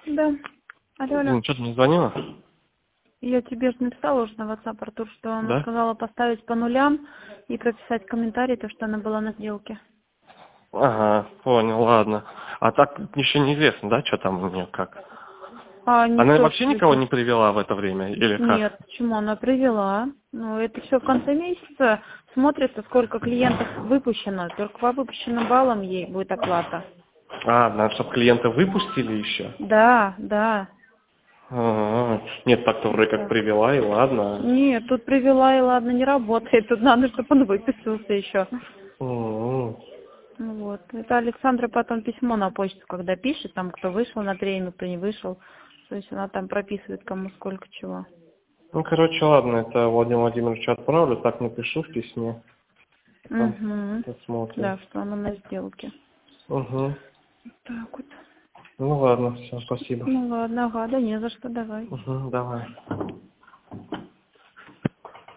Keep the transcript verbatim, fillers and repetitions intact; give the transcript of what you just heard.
Да. Алло, алло. Ну, что ты не звонила? Я тебе же написала уже на WhatsApp, Артур, что она Да? сказала поставить по нулям и прописать комментарий, то, что она была на сделке. Ага, понял, ладно. А так еще неизвестно, да, что там у нее как? А Она никто вообще никого абсолютно... не привела в это время, или Нет, как? почему? Она привела. Ну, это все в конце месяца. Смотрится, сколько клиентов выпущено. Только по выпущенным баллам ей будет оплата. А, надо, чтобы клиента выпустили еще? Да, да. А, нет, так-то Вот вроде как так. привела, и ладно. Нет, тут привела и ладно, не работает. Тут надо, чтобы он выписался еще. М. Вот. Это Александра потом письмо на почту, когда пишет, там, кто вышел на тренинг, кто не вышел. То есть она там прописывает, кому сколько чего. Ну, короче, ладно, это Владимиру Владимировичу отправлю, так напишу в письме. Там Угу. посмотрим. Да, что она на сделке. Угу. Так вот. Ну ладно, все, спасибо. Ну ладно, ага, да не за что, давай. Угу, давай.